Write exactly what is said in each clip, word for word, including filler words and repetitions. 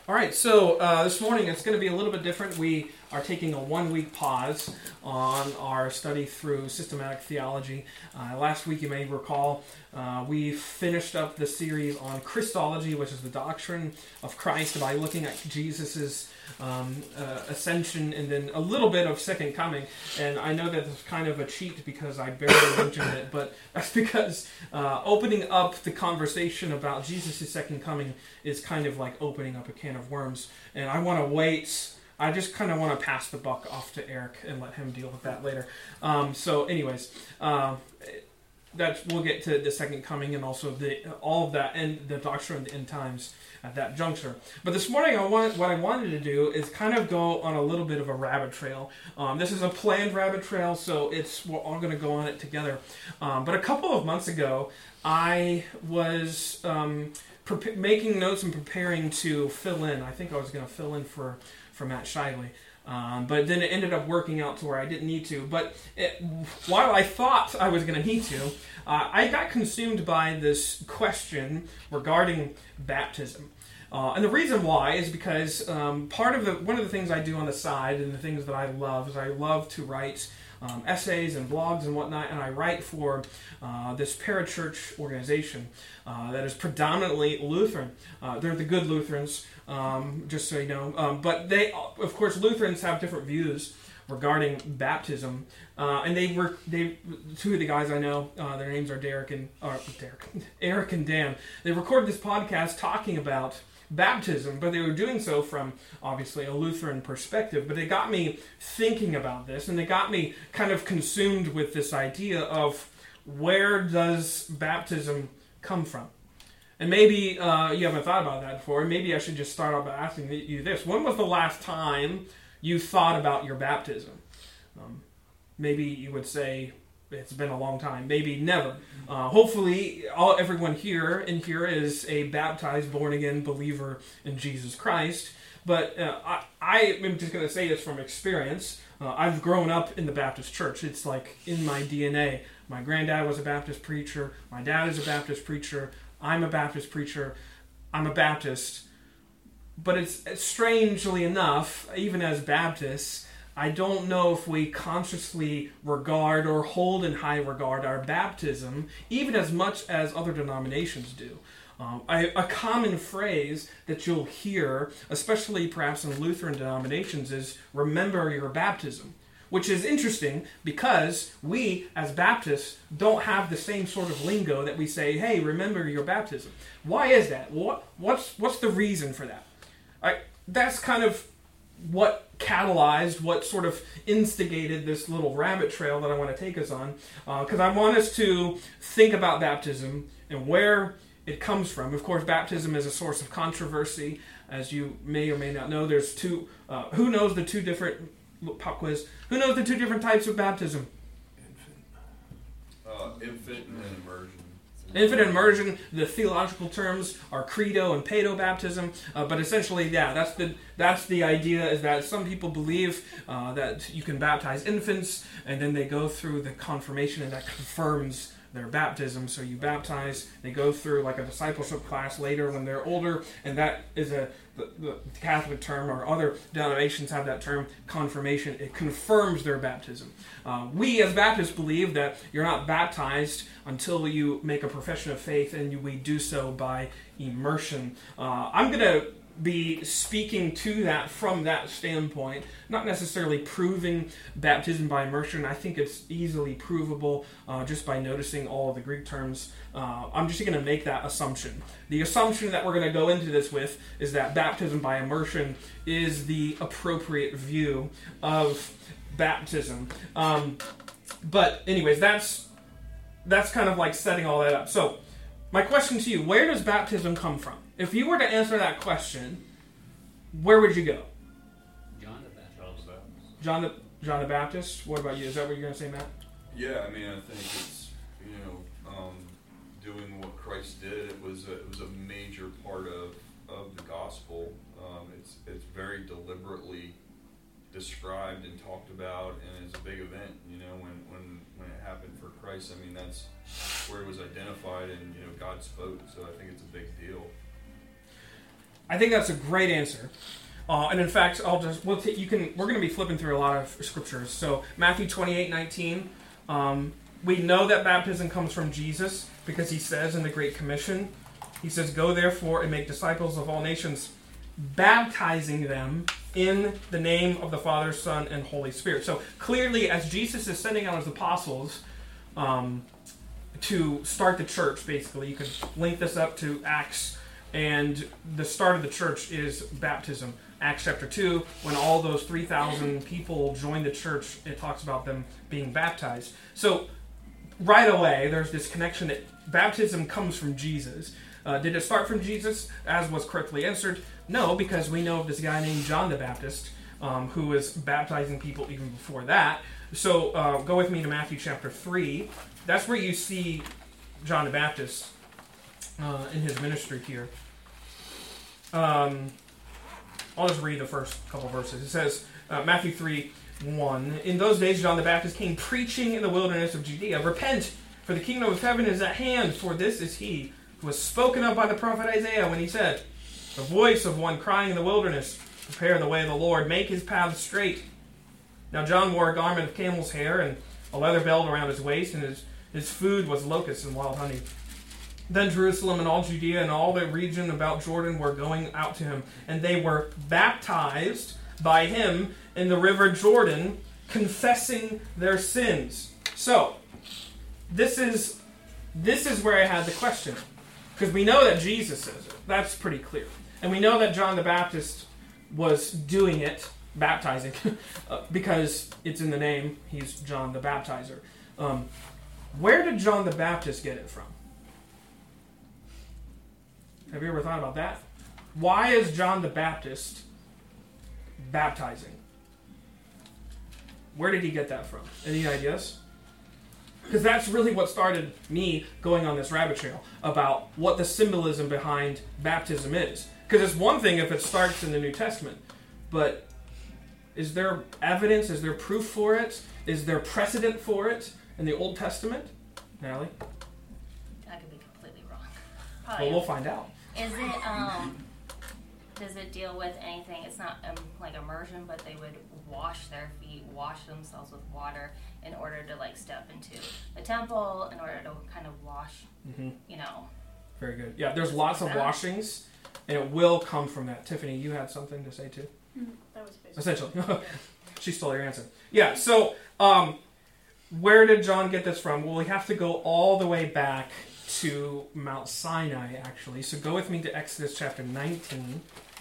All right, so uh, this morning it's going to be a little bit different. We are taking a one-week pause on our study through systematic theology. Uh, last week, you may recall, uh, we finished up the series on Christology, which is the doctrine of Christ, by looking at Jesus's um, uh, ascension and then a little bit of second coming. And I know that it's kind of a cheat because I barely mentioned it, but that's because uh, opening up the conversation about Jesus' second coming is kind of like opening up a can of worms. And I want to wait. I just kind of want to pass the buck off to Eric and let him deal with that later. Um, so, anyways, uh, that we'll get to the second coming and also the all of that and the doctrine of the end times at that juncture. But this morning, I want what I wanted to do is kind of go on a little bit of a rabbit trail. Um, this is a planned rabbit trail, so it's we're all going to go on it together. Um, but a couple of months ago, I was um, pre- making notes and preparing to fill in. I think I was going to fill in for. for Matt Shively. Um, but then it ended up working out to where I didn't need to. But it, while I thought I was going to need to, uh, I got consumed by this question regarding baptism. Uh, and the reason why is because um, part of the one of the things I do on the side and the things that I love is I love to write um, essays and blogs and whatnot, and I write for uh, this parachurch organization uh, that is predominantly Lutheran. Uh, they're the good Lutherans. Um, just so you know. Um, but they, of course, Lutherans have different views regarding baptism. Uh, and they were, they, two of the guys I know, uh, their names are Derek and, or Derek, Eric and Dan. They recorded this podcast talking about baptism, but they were doing so from, obviously, a Lutheran perspective. But they got me thinking about this, and they got me kind of consumed with this idea of where does baptism come from? And maybe uh, you haven't thought about that before. Maybe I should just start off by asking you this. When was the last time you thought about your baptism? Um, maybe you would say it's been a long time. Maybe never. Uh, hopefully, all everyone here in here is a baptized, born-again believer in Jesus Christ. But uh, I, I am just going to say this from experience. Uh, I've grown up in the Baptist church. It's like in my D N A. My granddad was a Baptist preacher. My dad is a Baptist preacher. I'm a Baptist preacher, I'm a Baptist, but it's, it's strangely enough, even as Baptists, I don't know if we consciously regard or hold in high regard our baptism, even as much as other denominations do. Um, I, a common phrase that you'll hear, especially perhaps in Lutheran denominations, is remember your baptism. Which is interesting because we, as Baptists, don't have the same sort of lingo that we say, hey, remember your baptism. Why is that? What, what's, what's the reason for that? I, that's kind of what catalyzed, what sort of instigated this little rabbit trail that I want to take us on. Because uh, I want us to think about baptism and where it comes from. Of course, baptism is a source of controversy. As you may or may not know, there's two, uh, who knows the two different... Pop quiz. Who knows the two different types of baptism? Infant. Uh, infant and immersion. Infant and immersion, the theological terms are credo and pedo baptism, uh, but essentially, yeah, that's the that's the idea, is that some people believe uh, that you can baptize infants, and then they go through the confirmation, and that confirms their baptism. So you baptize, they go through like a discipleship class later when they're older, and that is a the, the Catholic term, or other denominations have that term, confirmation. It confirms their baptism. Uh, we as Baptists believe that you're not baptized until you make a profession of faith, and you, we do so by immersion. Uh, I'm going to be speaking to that from that standpoint, not necessarily proving baptism by immersion. I think it's easily provable uh, just by noticing all of the Greek terms. Uh, I'm just going to make that assumption. The assumption that we're going to go into this with is that baptism by immersion is the appropriate view of baptism. Um, but anyways, that's that's kind of like setting all that up. So my question to you, where does baptism come from? If you were to answer that question, where would you go? John the Baptist. John the, John the Baptist? What about you? Is that what you're going to say, Matt? Yeah, I mean, I think it's, you know, um, doing what Christ did. It was a, it was a major part of, of the gospel. Um, it's it's very deliberately described and talked about, and it's a big event, you know, when, when, when it happened for Christ. I mean, that's where it was identified, and, you know, God spoke, so I think it's a big deal. I think that's a great answer. Uh, and in fact, I'll just we'll t- you can we're going to be flipping through a lot of scriptures. So Matthew twenty-eight nineteen, um, we know that baptism comes from Jesus because he says in the Great Commission, he says, "Go therefore and make disciples of all nations, baptizing them in the name of the Father, Son, and Holy Spirit." So clearly, as Jesus is sending out his apostles um, to start the church, basically, you could link this up to Acts, and the start of the church is baptism. Acts chapter two, when all those three thousand people joined the church, it talks about them being baptized. So right away, there's this connection that baptism comes from Jesus. Uh, did it start from Jesus, as was correctly answered? No, because we know of this guy named John the Baptist, um, who was baptizing people even before that. So uh, go with me to Matthew chapter three. That's where you see John the Baptist uh, in his ministry here. Um, I'll just read the first couple verses. It says, uh, Matthew three one, "In those days John the Baptist came preaching in the wilderness of Judea, 'Repent, for the kingdom of heaven is at hand, for this is he who was spoken of by the prophet Isaiah when he said, the voice of one crying in the wilderness, prepare the way of the Lord, make his paths straight. Now John wore a garment of camel's hair and a leather belt around his waist, and his, his food was locusts and wild honey. Then Jerusalem and all Judea and all the region about Jordan were going out to him, and they were baptized by him in the river Jordan, confessing their sins." So, this is this is where I had the question. Because we know that Jesus says it. That's pretty clear. And we know that John the Baptist was doing it, baptizing, uh, because it's in the name. He's John the Baptizer. Um, where did John the Baptist get it from? Have you ever thought about that? Why is John the Baptist baptizing? Where did he get that from? Any ideas? Because that's really what started me going on this rabbit trail about what the symbolism behind baptism is. Because it's one thing if it starts in the New Testament, but is there evidence, is there proof for it? Is there precedent for it in the Old Testament? Natalie? I could be completely wrong. Well, Probably. we'll find out. Is it, um, does it deal with anything? It's not um, like immersion, but they would wash their feet, wash themselves with water in order to like step into the temple, in order to kind of wash, Mm-hmm. you know. Very good. Yeah, there's lots of washings, and it will come from that. Tiffany, you had something to say too? Mm, that was basically. Essentially. She stole your answer. Yeah, so um, where did John get this from? Well, we have to go all the way back to Mount Sinai, actually. So go with me to Exodus chapter nineteen.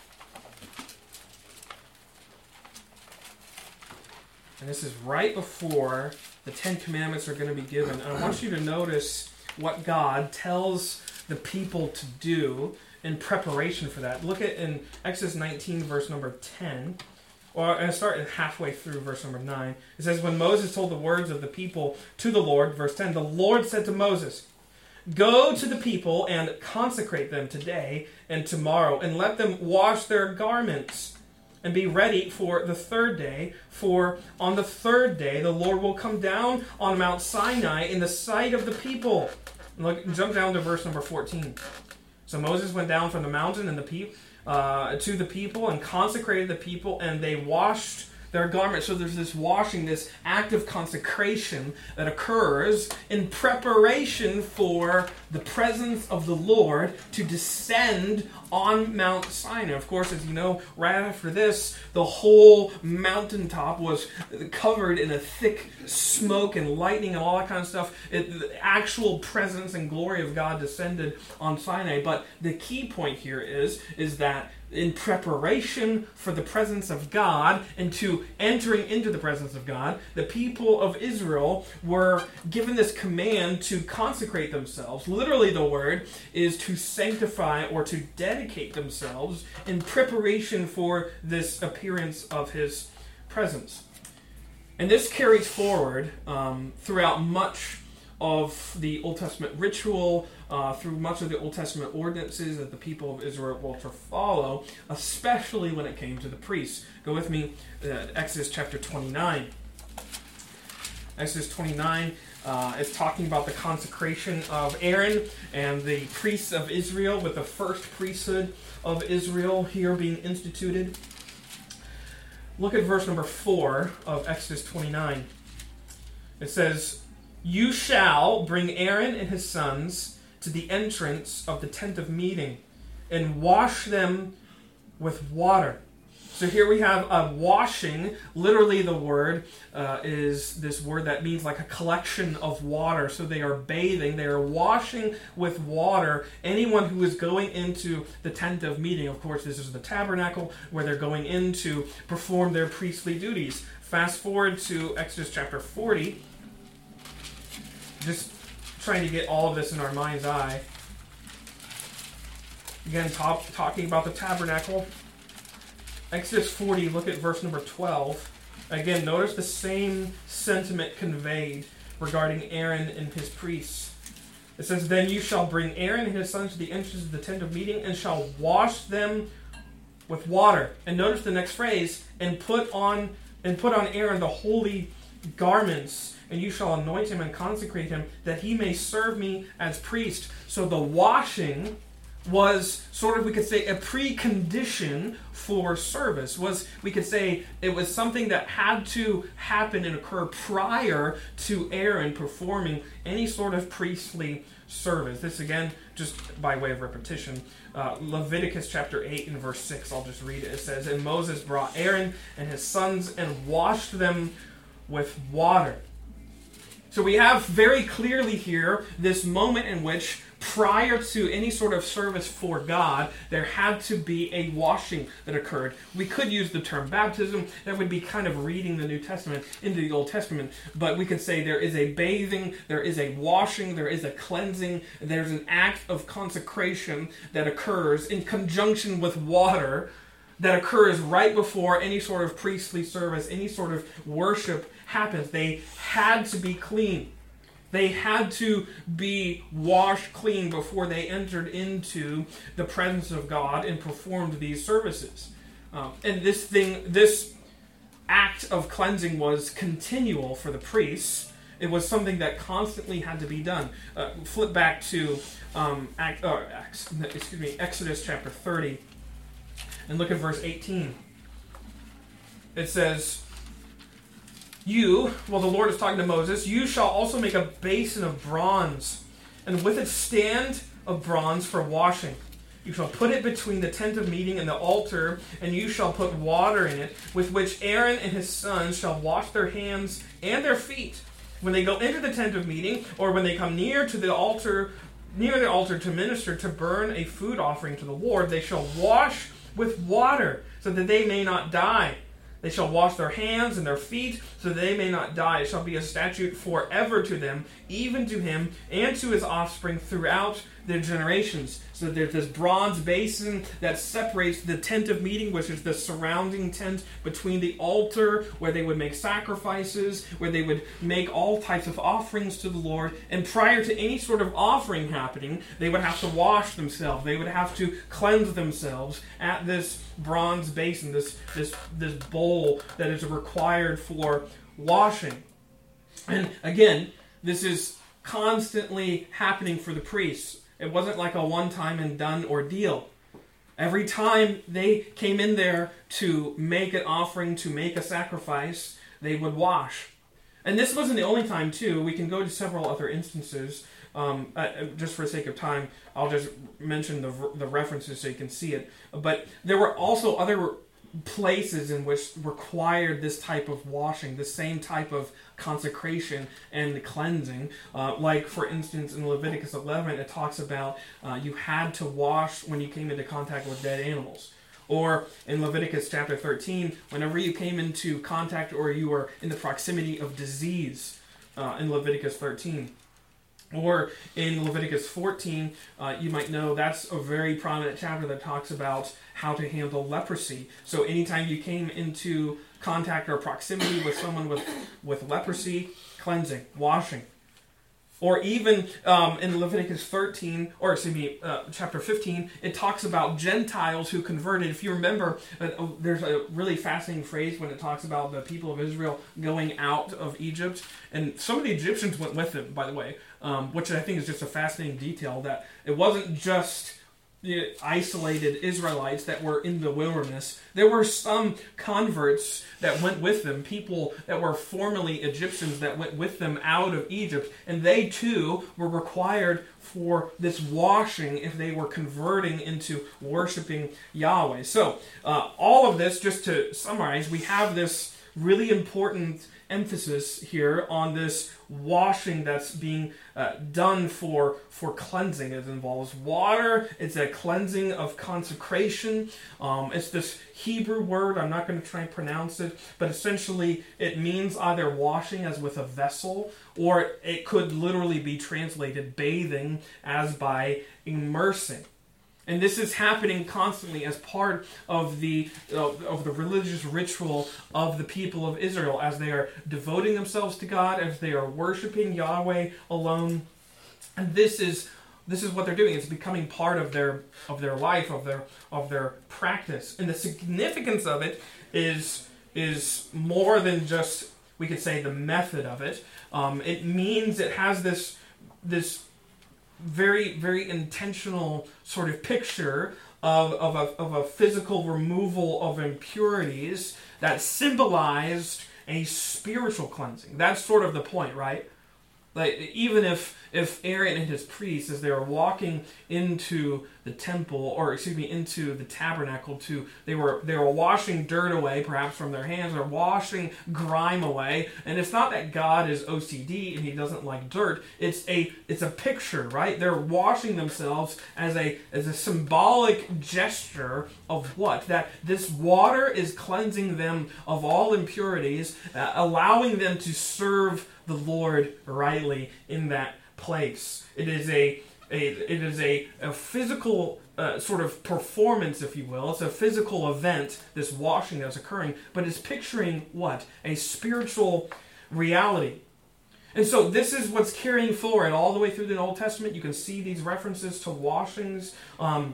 And this is right before the Ten Commandments are going to be given. And I want you to notice what God tells the people to do in preparation for that. Look at in Exodus nineteen, verse number ten. Or I'm going to start in halfway through verse number nine. It says, "When Moses told the words of the people to the Lord," verse ten, "the Lord said to Moses, 'Go to the people and consecrate them today and tomorrow, and let them wash their garments and be ready for the third day. For on the third day the Lord will come down on Mount Sinai in the sight of the people.'" Look, jump down to verse number fourteen. "So Moses went down from the mountain and the pe- uh, to the people and consecrated the people, and they washed their garments." So there's this washing, this act of consecration that occurs in preparation for the presence of the Lord to descend on Mount Sinai. Of course, as you know, right after this, the whole mountaintop was covered in a thick smoke and lightning and all that kind of stuff. It, the actual presence and glory of God descended on Sinai. But the key point here is, is that in preparation for the presence of God and to entering into the presence of God, the people of Israel were given this command to consecrate themselves. Literally, the word is to sanctify or to dedicate themselves in preparation for this appearance of His presence. And this carries forward um, throughout much of the Old Testament ritual, uh, through much of the Old Testament ordinances that the people of Israel were to follow, especially when it came to the priests. Go with me to Exodus chapter twenty-nine. Exodus twenty-nine uh, is talking about the consecration of Aaron and the priests of Israel with the first priesthood of Israel here being instituted. Look at verse number four of Exodus twenty-nine. It says, "You shall bring Aaron and his sons to the entrance of the tent of meeting and wash them with water." So here we have a washing. Literally the word uh, is this word that means like a collection of water. So they are bathing, they are washing with water anyone who is going into the tent of meeting. Of course, this is the tabernacle where they're going in to perform their priestly duties. Fast forward to Exodus chapter forty. Just trying to get all of this in our mind's eye. Again, talk, talking about the tabernacle. Exodus forty, look at verse number twelve. Again, notice the same sentiment conveyed regarding Aaron and his priests. It says, "Then you shall bring Aaron and his sons to the entrance of the tent of meeting and shall wash them with water." And notice the next phrase, and put on and put on Aaron the holy garments, and you shall anoint him and consecrate him, that he may serve me as priest. So the washing was sort of, we could say, a precondition for service. Was, we could say, it was something that had to happen and occur prior to Aaron performing any sort of priestly service. This again, just by way of repetition, uh, Leviticus chapter eight and verse six, I'll just read it. It says, "And Moses brought Aaron and his sons and washed them with water." So we have very clearly here this moment in which, prior to any sort of service for God, there had to be a washing that occurred. We could use the term baptism. That would be kind of reading the New Testament into the Old Testament. But we could say there is a bathing, there is a washing, there is a cleansing, there's an act of consecration that occurs in conjunction with water that occurs right before any sort of priestly service, any sort of worship happens. They had to be clean. They had to be washed clean before they entered into the presence of God and performed these services. Um, and this thing, this act of cleansing was continual for the priests. It was something that constantly had to be done. Uh, flip back to um, act, uh, excuse me, Exodus chapter thirty, and look at verse eighteen. It says, "You," well, the Lord is talking to Moses, "you shall also make a basin of bronze, and with it stand of bronze for washing. You shall put it between the tent of meeting and the altar, and you shall put water in it, with which Aaron and his sons shall wash their hands and their feet when they go into the tent of meeting, or when they come near to the altar, near the altar to minister, to burn a food offering to the Lord. They shall wash with water, so that they may not die. They shall wash their hands and their feet, so that they may not die. It shall be a statute forever to them, even to him and to his offspring throughout their generations." So there's this bronze basin that separates the tent of meeting, which is the surrounding tent between the altar, where they would make sacrifices, where they would make all types of offerings to the Lord. And prior to any sort of offering happening, they would have to wash themselves. They would have to cleanse themselves at this bronze basin, this this this bowl that is required for washing. And again, this is constantly happening for the priests. It wasn't like a one-time and done ordeal. Every time they came in there to make an offering, to make a sacrifice, they would wash. And this wasn't the only time, too. We can go to several other instances. Um, uh, just for the sake of time, I'll just mention the the references so you can see it. But there were also other places in which required this type of washing, the same type of consecration and cleansing. Uh, like, for instance, in Leviticus eleven, it talks about uh, you had to wash when you came into contact with dead animals. Or in Leviticus chapter thirteen, whenever you came into contact or you were in the proximity of disease, uh, in Leviticus thirteen. Or in Leviticus fourteen, uh, you might know that's a very prominent chapter that talks about how to handle leprosy. So anytime you came into contact or proximity with someone with, with leprosy, cleansing, washing. Or even um, in Leviticus thirteen, or excuse me, uh, chapter fifteen, it talks about Gentiles who converted. If you remember, uh, there's a really fascinating phrase when it talks about the people of Israel going out of Egypt. And some of the Egyptians went with them, by the way, um, which I think is just a fascinating detail, that it wasn't just the isolated Israelites that were in the wilderness. There were some converts that went with them, people that were formerly Egyptians that went with them out of Egypt, and they too were required for this washing if they were converting into worshiping Yahweh. So, uh, all of this, just to summarize, we have this really important emphasis here on this washing that's being uh, done for for cleansing. It involves water. It's a cleansing of consecration. Um, it's this Hebrew word. I'm not going to try and pronounce it, but essentially it means either washing as with a vessel, or it could literally be translated bathing as by immersing. And this is happening constantly as part of the of, of the religious ritual of the people of Israel as they are devoting themselves to God, as they are worshiping Yahweh alone. And this is this is what they're doing. It's becoming part of their of their life, of their of their practice. And the significance of it is is more than just, we could say, the method of it. Um, it means it has this this. very, very intentional sort of picture of, of, a, of a physical removal of impurities that symbolized a spiritual cleansing. That's sort of the point, right? Like, even if if Aaron and his priests, as they were walking into the temple, or excuse me, into the tabernacle, to they were they were washing dirt away, perhaps from their hands, or washing grime away. And it's not that God is O C D and He doesn't like dirt. It's a it's a picture, right? They're washing themselves as a as a symbolic gesture of what? That this water is cleansing them of all impurities, uh, allowing them to serve the Lord rightly in that place. It is a, a it is a, a physical uh, sort of performance, if you will. It's a physical event, this washing that's occurring, but it's picturing what? A spiritual reality. And so this is what's carrying forward all the way through the Old Testament. You can see these references to washings. Um,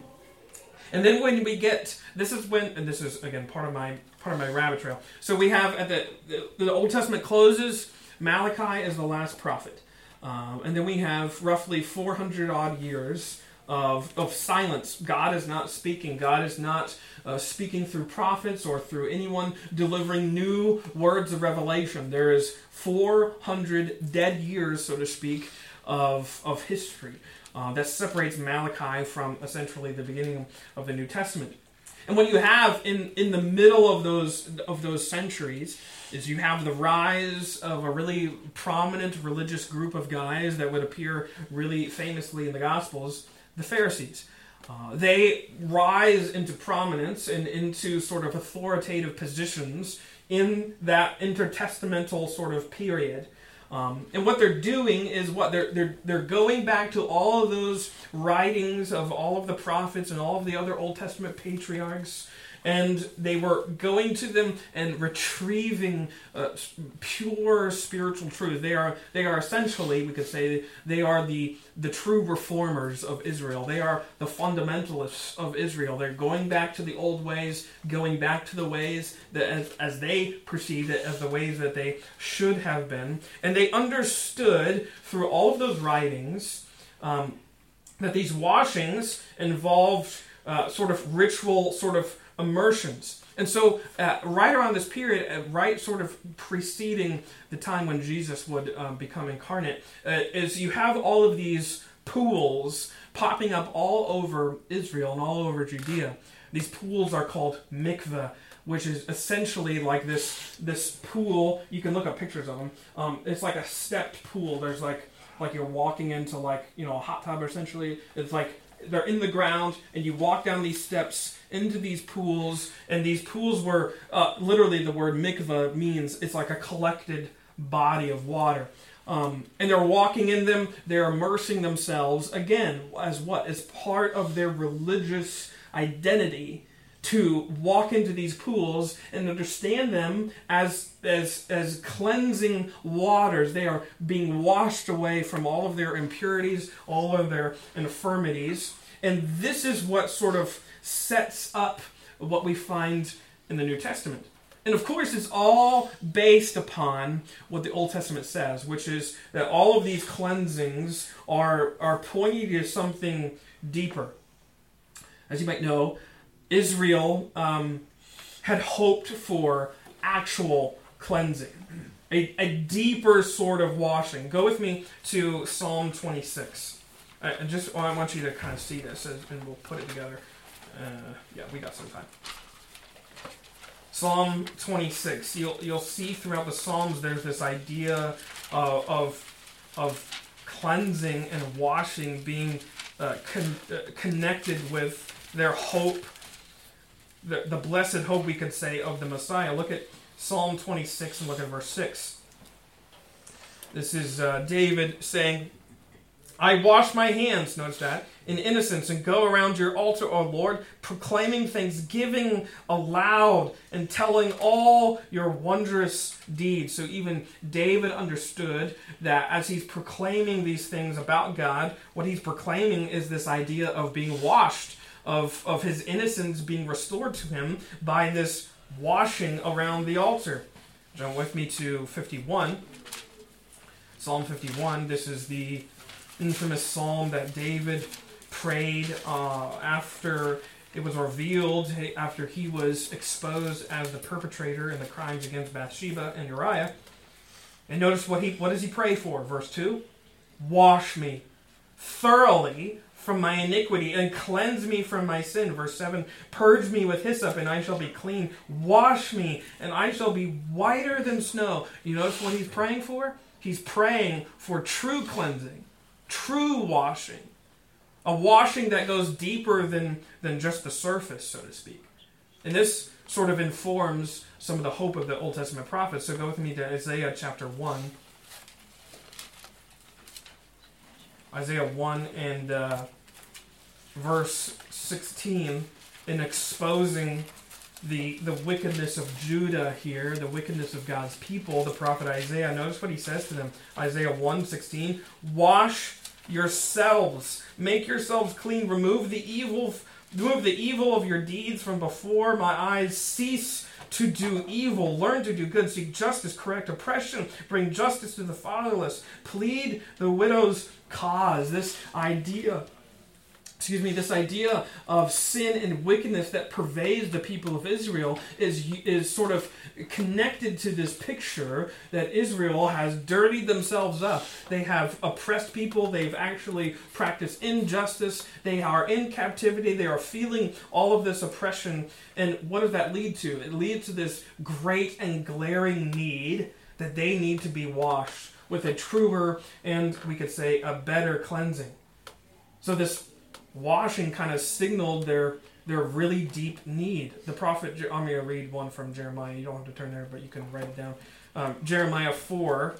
and then when we get, this is when, and this is again part of my part of my rabbit trail. So we have at the the, the Old Testament closes. Malachi is the last prophet. Um, and then we have roughly four hundred odd years of, of silence. God is not speaking. God is not uh, speaking through prophets or through anyone delivering new words of revelation. There is four hundred dead years, so to speak, of, of history. Uh, that separates Malachi from essentially the beginning of the New Testament. And what you have in, in the middle of those of those centuries is you have the rise of a really prominent religious group of guys that would appear really famously in the Gospels, the Pharisees. Uh, they rise into prominence and into sort of authoritative positions in that intertestamental sort of period. Um, and what they're doing is what they're they're they're going back to all of those writings of all of the prophets and all of the other Old Testament patriarchs, and they were going to them and retrieving uh, pure spiritual truth. They are they are essentially, we could say, they are the the true reformers of Israel. They are the fundamentalists of Israel. They're going back to the old ways, going back to the ways that as, as they perceived it as the ways that they should have been. And they understood through all of those writings um, that these washings involved uh, sort of ritual sort of immersions. And so uh, right around this period, uh, right sort of preceding the time when Jesus would uh, become incarnate, uh, is you have all of these pools popping up all over Israel and all over Judea. These pools are called mikveh, which is essentially like this this pool. You can look up pictures of them. Um, it's like a stepped pool. There's like like you're walking into like, you know, a hot tub essentially. It's like they're in the ground and you walk down these steps into these pools, and these pools were uh, literally, the word mikveh means it's like a collected body of water. Um, and they're walking in them, they're immersing themselves, again, as what? As part of their religious identity, to walk into these pools and understand them as, as, as cleansing waters. They are being washed away from all of their impurities, all of their infirmities. And this is what sort of sets up what we find in the New Testament. And of course, it's all based upon what the Old Testament says, which is that all of these cleansings are, are pointing to something deeper. As you might know, Israel um, had hoped for actual cleansing, a, a deeper sort of washing. Go with me to Psalm twenty-six. I just I want you to kind of see this, and we'll put it together. Uh, yeah, we got some time. Psalm twenty-six. You'll you'll see throughout the Psalms there's this idea uh, of of cleansing and washing being uh, con- uh, connected with their hope, the the blessed hope, we could say, of the Messiah. Look at Psalm twenty-six and look at verse six. This is uh, David saying, I wash my hands, notice that, in innocence, and go around your altar, O Lord, proclaiming thanksgiving aloud and telling all your wondrous deeds. So even David understood that as he's proclaiming these things about God, what he's proclaiming is this idea of being washed, of, of his innocence being restored to him by this washing around the altar. Jump with me to fifty-one. Psalm fifty-one, this is the infamous psalm that David prayed uh, after it was revealed, after he was exposed as the perpetrator in the crimes against Bathsheba and Uriah. And notice what he what does he pray for? Verse two, wash me thoroughly from my iniquity and cleanse me from my sin. Verse seven, purge me with hyssop and I shall be clean. Wash me and I shall be whiter than snow. You notice what he's praying for? He's praying for true cleansing, true washing, a washing that goes deeper than, than just the surface, so to speak. And this sort of informs some of the hope of the Old Testament prophets. So go with me to Isaiah chapter one. Isaiah one and uh, verse sixteen, in exposing the the wickedness of Judah here, the wickedness of God's people, the prophet Isaiah. Notice what he says to them. Isaiah one sixteen, wash yourselves, make yourselves clean, remove the evil, remove the evil of your deeds from before my eyes, cease to do evil, learn to do good, seek justice, correct oppression, bring justice to the fatherless, plead the widow's cause. This idea Excuse me, this idea of sin and wickedness that pervades the people of Israel is, is sort of connected to this picture that Israel has dirtied themselves up. They have oppressed people. They've actually practiced injustice. They are in captivity. They are feeling all of this oppression. And what does that lead to? It leads to this great and glaring need that they need to be washed with a truer and, we could say, a better cleansing. So this washing kind of signaled their their really deep need. The prophet, I'm going to read one from Jeremiah. You don't have to turn there, but you can write it down. Um, Jeremiah four,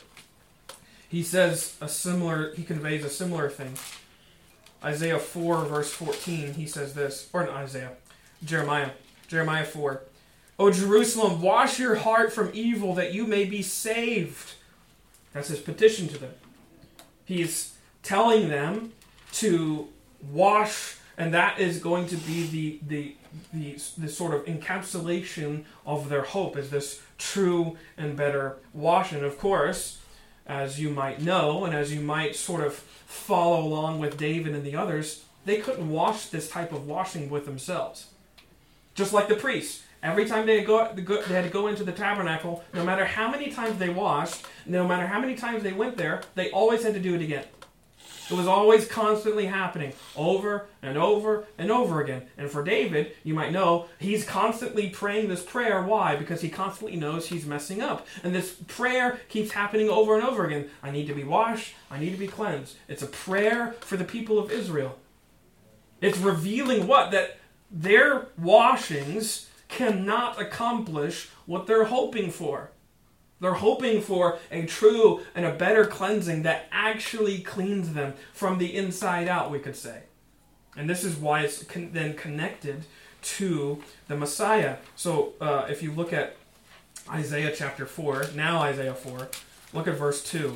he says a similar, he conveys a similar thing. Isaiah four, verse fourteen, he says this, or not Isaiah, Jeremiah, Jeremiah four. O Jerusalem, wash your heart from evil that you may be saved. That's his petition to them. He's telling them to wash, and that is going to be the the the, the sort of encapsulation of their hope, is this true and better washing. Of course, as you might know, and as you might sort of follow along with David and the others, they couldn't wash this type of washing with themselves. Just like the priests. Every time they go, they had to go into the tabernacle, no matter how many times they washed, no matter how many times they went there, they always had to do it again. It was always constantly happening, over and over and over again. And for David, you might know, he's constantly praying this prayer. Why? Because he constantly knows he's messing up. And this prayer keeps happening over and over again. I need to be washed. I need to be cleansed. It's a prayer for the people of Israel. It's revealing what? That their washings cannot accomplish what they're hoping for. They're hoping for a true and a better cleansing that actually cleans them from the inside out, we could say. And this is why it's con- then connected to the Messiah. So uh, if you look at Isaiah chapter four, now Isaiah four, look at verse two.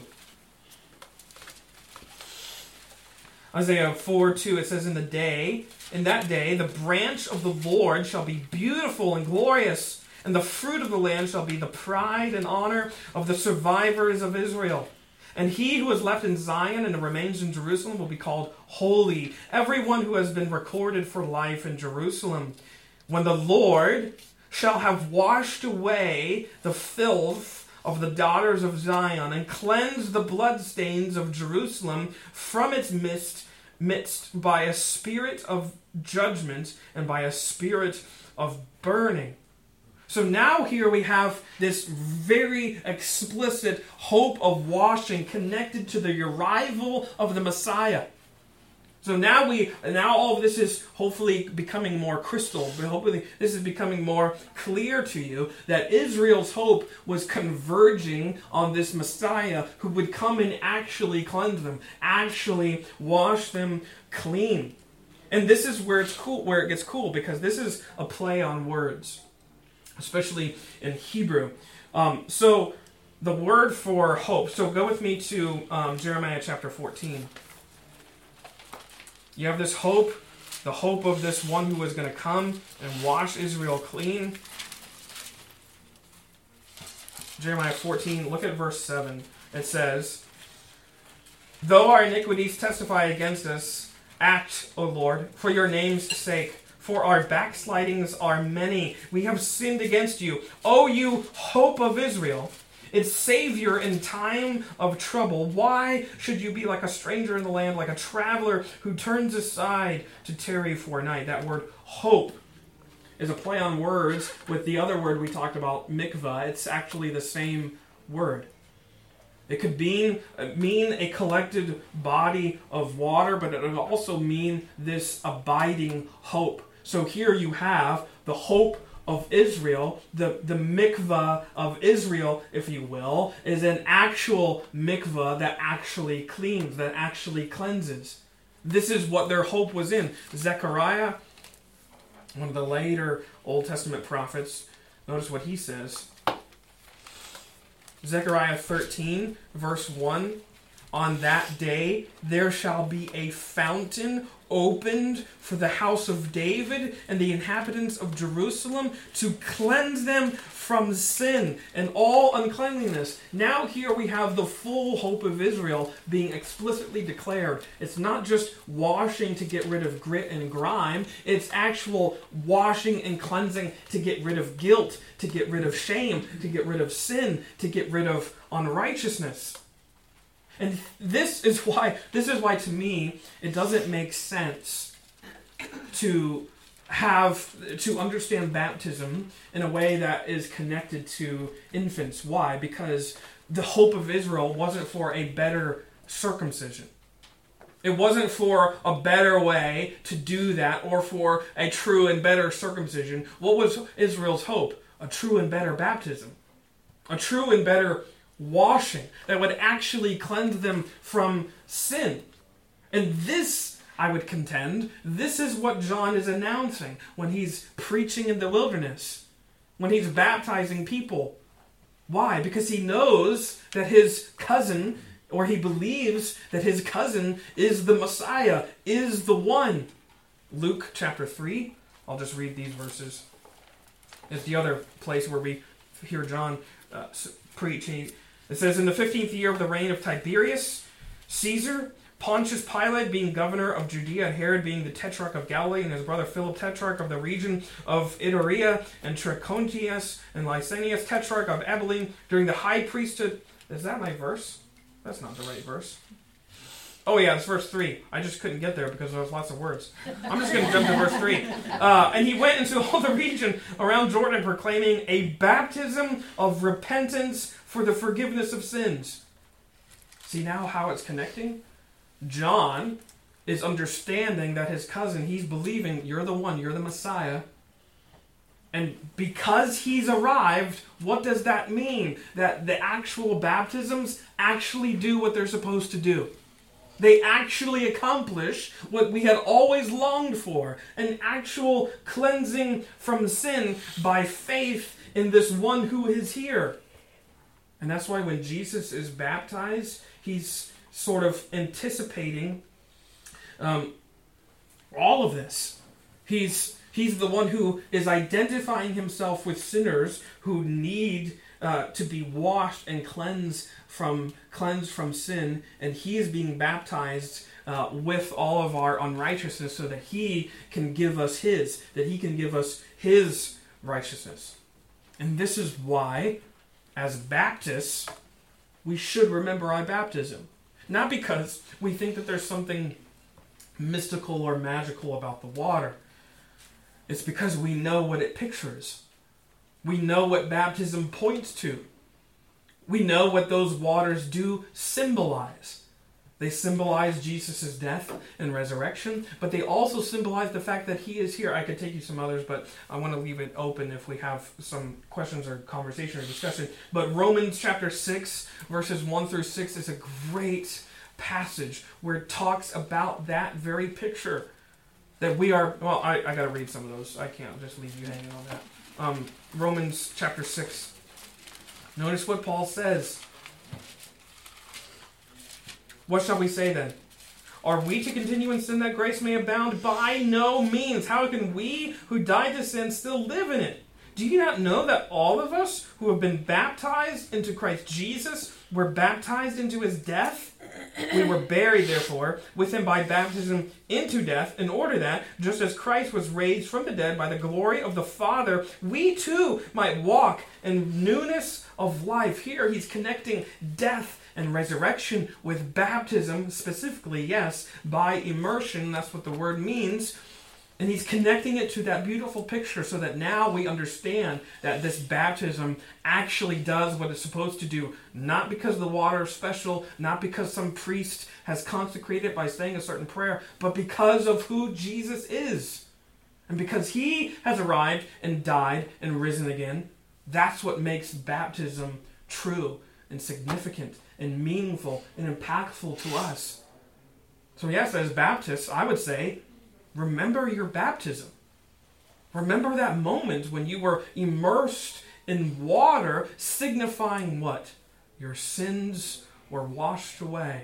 Isaiah four two, it says, In the day, in that day, the branch of the Lord shall be beautiful and glorious, and the fruit of the land shall be the pride and honor of the survivors of Israel. And he who is left in Zion and remains in Jerusalem will be called holy, everyone who has been recorded for life in Jerusalem. When the Lord shall have washed away the filth of the daughters of Zion and cleansed the bloodstains of Jerusalem from its midst, midst by a spirit of judgment and by a spirit of burning. So now here we have this very explicit hope of washing connected to the arrival of the Messiah. So now we, now all of this is hopefully becoming more crystal. Hopefully this is becoming more clear to you that Israel's hope was converging on this Messiah who would come and actually cleanse them, actually wash them clean. And this is where it's cool, where it gets cool, because this is a play on words, especially in Hebrew. Um, so the word for hope. So go with me to um, Jeremiah chapter fourteen. You have this hope, the hope of this one who is going to come and wash Israel clean. Jeremiah fourteen, look at verse seven. It says, "Though our iniquities testify against us, act, O Lord, for your name's sake. For our backslidings are many. We have sinned against you. O you hope of Israel, its Savior in time of trouble. Why should you be like a stranger in the land, like a traveler who turns aside to tarry for a night?" That word hope is a play on words with the other word we talked about, mikvah. It's actually the same word. It could mean, mean a collected body of water, but it would also mean this abiding hope. So here you have the hope of Israel, the, the mikvah of Israel, if you will, is an actual mikvah that actually cleans, that actually cleanses. This is what their hope was in. Zechariah, one of the later Old Testament prophets, notice what he says. Zechariah thirteen, verse one, "On that day there shall be a fountain opened for the house of David and the inhabitants of Jerusalem to cleanse them from sin and all uncleanliness." Now here we have the full hope of Israel being explicitly declared. It's not just washing to get rid of grit and grime. It's actual washing and cleansing to get rid of guilt, to get rid of shame, to get rid of sin, to get rid of unrighteousness. And this is why, this is why to me, it doesn't make sense to have, to understand baptism in a way that is connected to infants. Why? Because the hope of Israel wasn't for a better circumcision. It wasn't for a better way to do that or for a true and better circumcision. What was Israel's hope? A true and better baptism. A true and better washing that would actually cleanse them from sin. And this, I would contend, this is what John is announcing when he's preaching in the wilderness, when he's baptizing people. Why? Because he knows that his cousin, or he believes that his cousin is the Messiah, is the one. Luke chapter three, I'll just read these verses. It's the other place where we hear John uh, preach. He, It says, "In the fifteenth year of the reign of Tiberius Caesar, Pontius Pilate being governor of Judea, and Herod being the tetrarch of Galilee, and his brother Philip tetrarch of the region of Iturea, and Trachonitis and Lysanias tetrarch of Abilene, during the high priesthood..." Is that my verse? That's not the right verse. Oh yeah, it's verse three. I just couldn't get there because there was lots of words. I'm just going to jump to verse three. Uh, "and he went into all the region around Jordan, proclaiming a baptism of repentance for the forgiveness of sins." See now how it's connecting? John is understanding that his cousin, he's believing, you're the one, you're the Messiah. And because he's arrived, what does that mean? That the actual baptisms actually do what they're supposed to do. They actually accomplish what we had always longed for, an actual cleansing from sin by faith in this one who is here. And that's why when Jesus is baptized, he's sort of anticipating um, all of this. He's He's the one who is identifying himself with sinners who need uh, to be washed and cleansed from cleansed from sin, and he is being baptized uh, with all of our unrighteousness so that he can give us his, that he can give us his righteousness. And this is why, as Baptists, we should remember our baptism. Not because we think that there's something mystical or magical about the water. It's because we know what it pictures. We know what baptism points to. We know what those waters do symbolize. They symbolize Jesus' death and resurrection, but they also symbolize the fact that he is here. I could take you some others, but I want to leave it open if we have some questions or conversation or discussion. But Romans chapter six, verses one through six is a great passage where it talks about that very picture. That we are, well, I, I got to read some of those. I can't just leave you hanging on that. Um, Romans chapter six. Notice what Paul says. What shall we say then? Are we to continue in sin that grace may abound? By no means. How can we who died to sin still live in it? Do you not know that all of us who have been baptized into Christ Jesus were baptized into his death? We were buried, therefore, with him by baptism into death, in order that, just as Christ was raised from the dead by the glory of the Father, we too might walk in newness of life. Here he's connecting death and resurrection with baptism, specifically, yes, by immersion. That's what the word means. And he's connecting it to that beautiful picture so that now we understand that this baptism actually does what it's supposed to do. Not because the water is special, not because some priest has consecrated it by saying a certain prayer, but because of who Jesus is. And because he has arrived and died and risen again, that's what makes baptism true and significant and meaningful and impactful to us. So yes, as Baptists, I would say, remember your baptism. Remember that moment when you were immersed in water, signifying what? Your sins were washed away.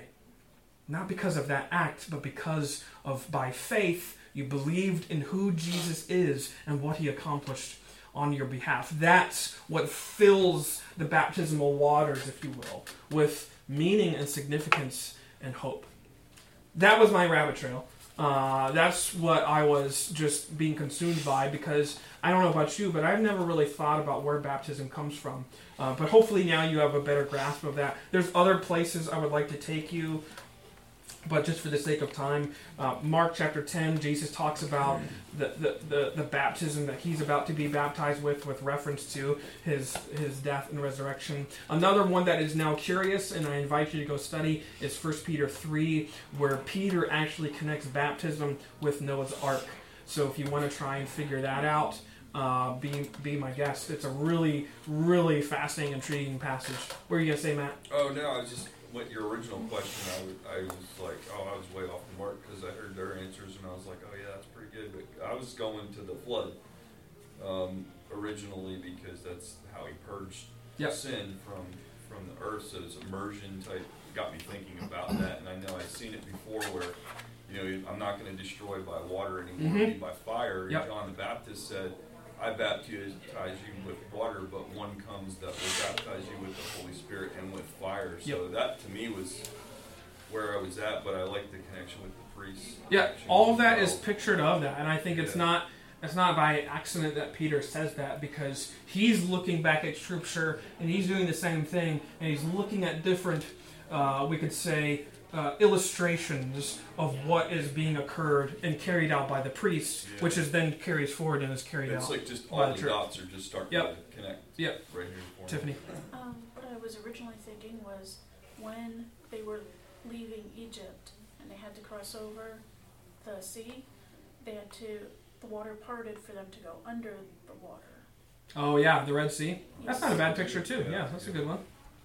Not because of that act, but because of, by faith, you believed in who Jesus is and what he accomplished on your behalf. That's what fills the baptismal waters, if you will, with meaning and significance and hope. That was my rabbit trail. Uh, that's what I was just being consumed by, because I don't know about you, but I've never really thought about where baptism comes from. Uh, but hopefully now you have a better grasp of that. There's other places I would like to take you, but just for the sake of time, uh, Mark chapter ten, Jesus talks about the, the, the, the baptism that he's about to be baptized with, with reference to his his death and resurrection. Another one that is now curious, and I invite you to go study, is First Peter three, where Peter actually connects baptism with Noah's Ark. So if you want to try and figure that out, uh, be be my guest. It's a really, really fascinating, intriguing passage. What are you going to say, Matt? Oh, no, I was just... What your original question, I, would, I was like, oh, I was way off the mark because I heard their answers and I was like, oh yeah, that's pretty good. But I was going to the flood um, originally because that's how he purged yep. sin from from the earth. So this immersion type got me thinking about that. And I know I've seen it before where, you know, I'm not going to destroy by water anymore, mm-hmm. by fire. Yep. And John the Baptist said, I baptize you with water, but one comes that will baptize you with the Holy Spirit and with fire. So yep. that to me was where I was at, but I like the connection with the priests. Yeah, all of that well. is pictured of that, and I think it's yeah. not it's not by accident that Peter says that, because he's looking back at Scripture and he's doing the same thing, and he's looking at different, uh, we could say, Uh, illustrations of what is being occurred and carried out by the priest, yeah. which is then carries forward and is carried it's out. It's like just all the, the dots are just starting yep. to connect. Yep. Right here for Tiffany. Um, what I was originally thinking was when they were leaving Egypt and they had to cross over the sea, they had to, the water parted for them to go under the water. Oh yeah, the Red Sea. Yes. That's not a bad picture too. Yeah, yeah that's yeah. a good one.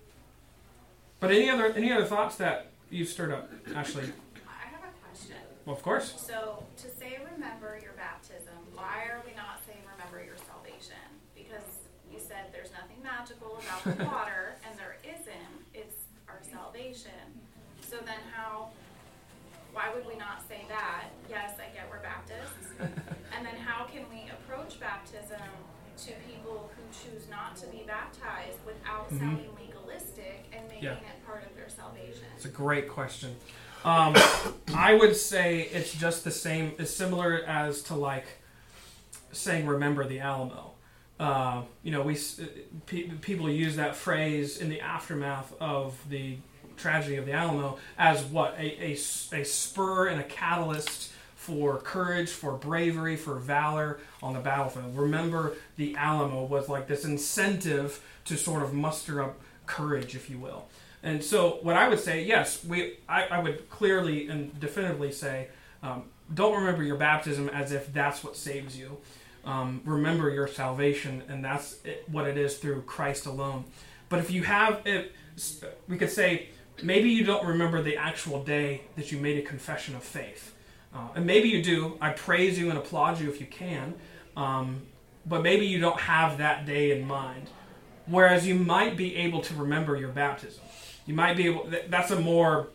But any other any other thoughts that you stirred up, Ashley? I have a question. Well, of course. So, to say remember your baptism, why are we not saying remember your salvation? Because you said there's nothing magical about the water, and there isn't. It's our salvation. So then how, why would we not say that? Yes, I get we're Baptists. And then how can we approach baptism to people who choose not to be baptized without Mhm. sounding legalistic and making Yeah. it part of their salvation? It's a great question. Um, I would say it's just the same, it's similar as to like saying remember the Alamo. Uh, you know, we pe- people use that phrase in the aftermath of the tragedy of the Alamo as what? A, a, a spur and a catalyst for courage, for bravery, for valor on the battlefield. Remember the Alamo was like this incentive to sort of muster up courage, if you will. And so what I would say, yes, we I, I would clearly and definitively say, um, don't remember your baptism as if that's what saves you. Um, remember your salvation, and that's it, what it is through Christ alone. But if you have, it, we could say, maybe you don't remember the actual day that you made a confession of faith. Uh, and maybe you do. I praise you and applaud you if you can. Um, but maybe you don't have that day in mind. Whereas you might be able to remember your baptism. You might be able, that's a more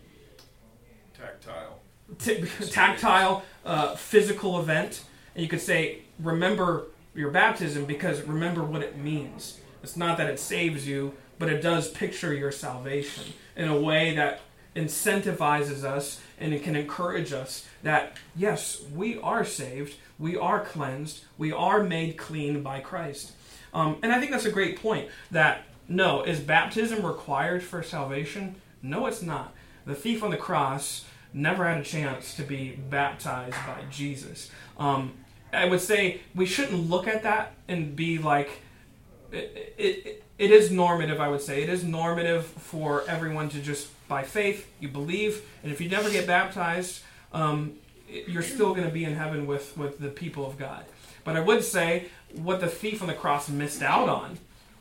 Tactile. t- tactile, uh, physical event. And you could say, remember your baptism because remember what it means. It's not that it saves you, but it does picture your salvation in a way that incentivizes us and it can encourage us that, yes, we are saved, we are cleansed, we are made clean by Christ. Um, and I think that's a great point, that, no, is baptism required for salvation? No, it's not. The thief on the cross never had a chance to be baptized by Jesus. Um, I would say we shouldn't look at that and be like, it, it, it is normative, I would say. It is normative for everyone to just, by faith, you believe, and if you never get baptized, um, you're still going to be in heaven with, with the people of God. But I would say what the thief on the cross missed out on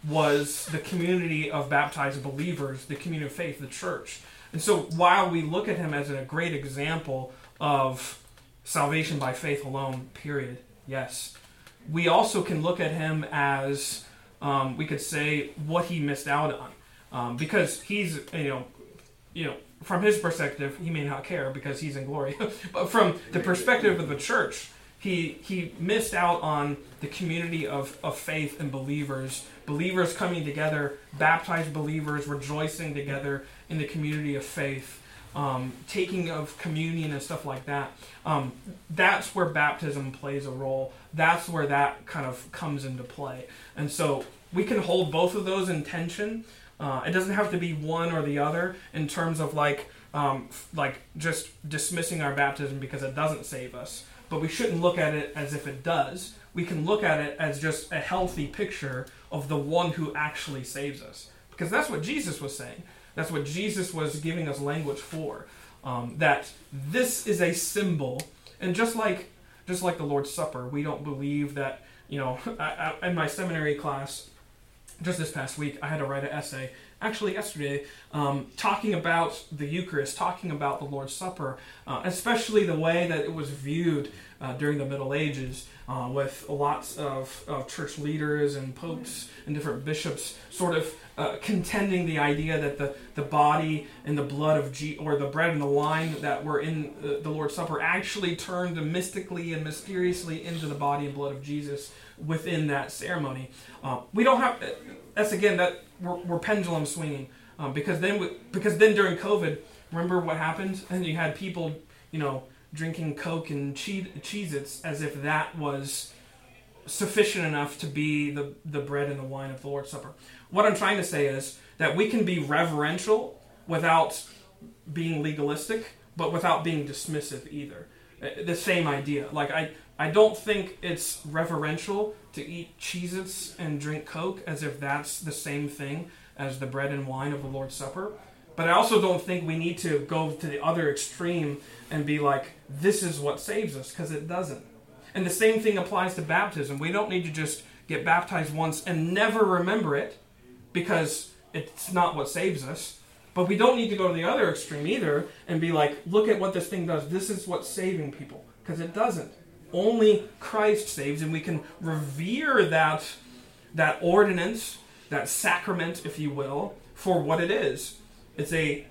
was the community of baptized believers, the community of faith, the church. And so while we look at him as a great example of salvation by faith alone, period, yes, we also can look at him as, um, we could say, what he missed out on. Um, because he's, you know, you know, from his perspective, he may not care because he's in glory. But from the perspective of the church, he he missed out on the community of, of faith and believers, believers coming together, baptized believers rejoicing together in the community of faith, um, taking of communion and stuff like that. Um, that's where baptism plays a role. That's where that kind of comes into play. And so we can hold both of those in tension. Uh, it doesn't have to be one or the other in terms of like um, like just dismissing our baptism because it doesn't save us. But we shouldn't look at it as if it does. We can look at it as just a healthy picture of the one who actually saves us. Because that's what Jesus was saying. That's what Jesus was giving us language for. Um, that this is a symbol. And just like just like the Lord's Supper, we don't believe that, you know, I, I, in my seminary class, just this past week, I had to write an essay, actually yesterday, um, talking about the Eucharist, talking about the Lord's Supper, uh, especially the way that it was viewed uh, during the Middle Ages, uh, with lots of, of church leaders and popes and different bishops sort of uh, contending the idea that the, the body and the blood of G- or the bread and the wine that were in the, the Lord's Supper actually turned mystically and mysteriously into the body and blood of Jesus within that ceremony. Uh, we don't have, that's again, that we're, we're pendulum swinging, um, because then we, because then during COVID, remember what happened? And you had people, you know, drinking Coke and che- Cheez-Its as if that was sufficient enough to be the, the bread and the wine of the Lord's Supper. What I'm trying to say is that we can be reverential without being legalistic, but without being dismissive either. The same idea. Like, I, I don't think it's reverential to eat Cheez-Its and drink Coke as if that's the same thing as the bread and wine of the Lord's Supper. But I also don't think we need to go to the other extreme and be like, this is what saves us, because it doesn't. And the same thing applies to baptism. We don't need to just get baptized once and never remember it, because it's not what saves us. But we don't need to go to the other extreme either and be like, look at what this thing does. This is what's saving people. Because it doesn't. Only Christ saves, and we can revere that, that ordinance, that sacrament, if you will, for what it is. It's a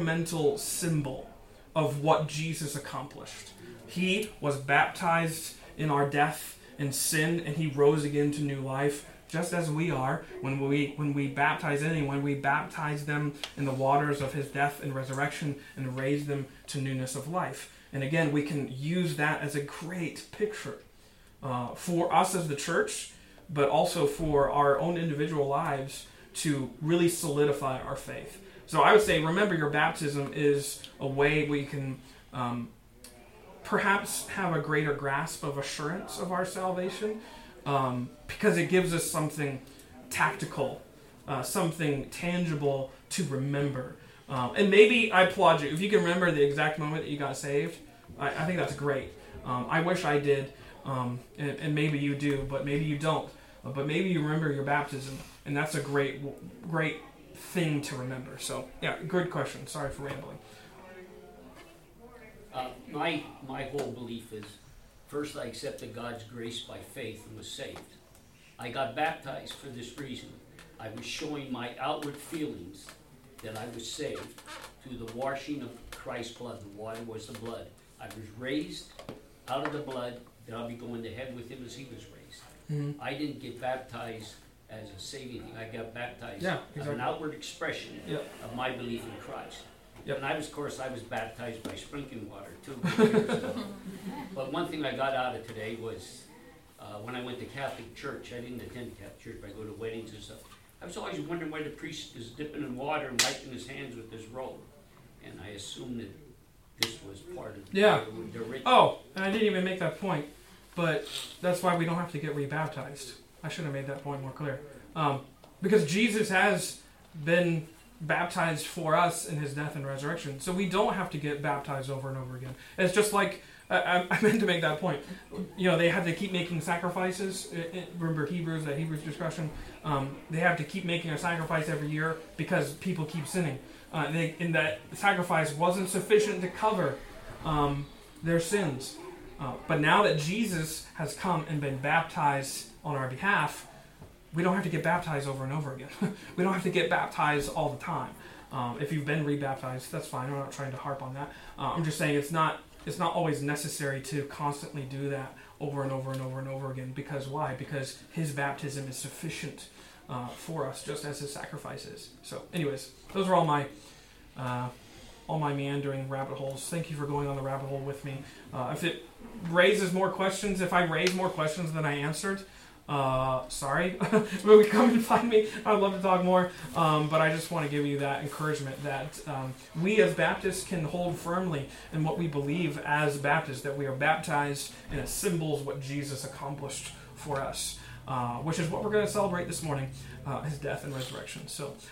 sacramental symbol of what Jesus accomplished. He was baptized in our death and sin, and he rose again to new life, just as we are. When we when we baptize anyone, we baptize them in the waters of his death and resurrection and raise them to newness of life. And again, we can use that as a great picture uh, for us as the church, but also for our own individual lives to really solidify our faith. So I would say, remember your baptism is a way we can um, perhaps have a greater grasp of assurance of our salvation, um, because it gives us something tactical, uh, something tangible to remember. Um, and maybe I applaud you. If you can remember the exact moment that you got saved, I, I think that's great. Um, I wish I did, um, and, and maybe you do, but maybe you don't. Uh, but maybe you remember your baptism, and that's a great, great thing to remember. So, yeah, good question. Sorry for rambling. Uh, my my whole belief is, first I accepted God's grace by faith and was saved. I got baptized for this reason. I was showing my outward feelings that I was saved through the washing of Christ's blood. The water was the blood. I was raised out of the blood, that I'll be going to heaven with him as he was raised. Mm-hmm. I didn't get baptized as a saving thing. I got baptized Yeah, as exactly. an outward expression Yep. of my belief in Christ. Yep. And I was, of course, I was baptized by sprinkling water too. years ago. But one thing I got out of today was uh, when I went to Catholic church. I didn't attend Catholic church, but I go to weddings and stuff. I was always wondering why the priest is dipping in water and wiping his hands with his robe. And I assumed that this was part of Yeah. the, the ritual. Oh, and I didn't even make that point, but that's why we don't have to get rebaptized. I should have made that point more clear. Um, because Jesus has been baptized for us in his death and resurrection, so we don't have to get baptized over and over again. It's just like, I, I meant to make that point. You know, they have to keep making sacrifices. It, it, remember Hebrews, that Hebrews discussion? Um, they have to keep making a sacrifice every year because people keep sinning. Uh, they, and that sacrifice wasn't sufficient to cover um, their sins. Uh, but now that Jesus has come and been baptized on our behalf, we don't have to get baptized over and over again. We don't have to get baptized all the time. Um, if you've been rebaptized, that's fine. I'm not trying to harp on that. Uh, I'm just saying it's not it's not always necessary to constantly do that over and over and over and over again. Because why? Because his baptism is sufficient uh, for us, just as his sacrifice is. So, anyways, those are all my uh, all my meandering rabbit holes. Thank you for going on the rabbit hole with me. Uh, if it raises more questions, if I raise more questions than I answered, Uh, sorry, will we come and find me? I'd love to talk more, um, but I just want to give you that encouragement that um, we as Baptists can hold firmly in what we believe as Baptists, that we are baptized and it symbols what Jesus accomplished for us, uh, which is what we're going to celebrate this morning, uh, his death and resurrection. So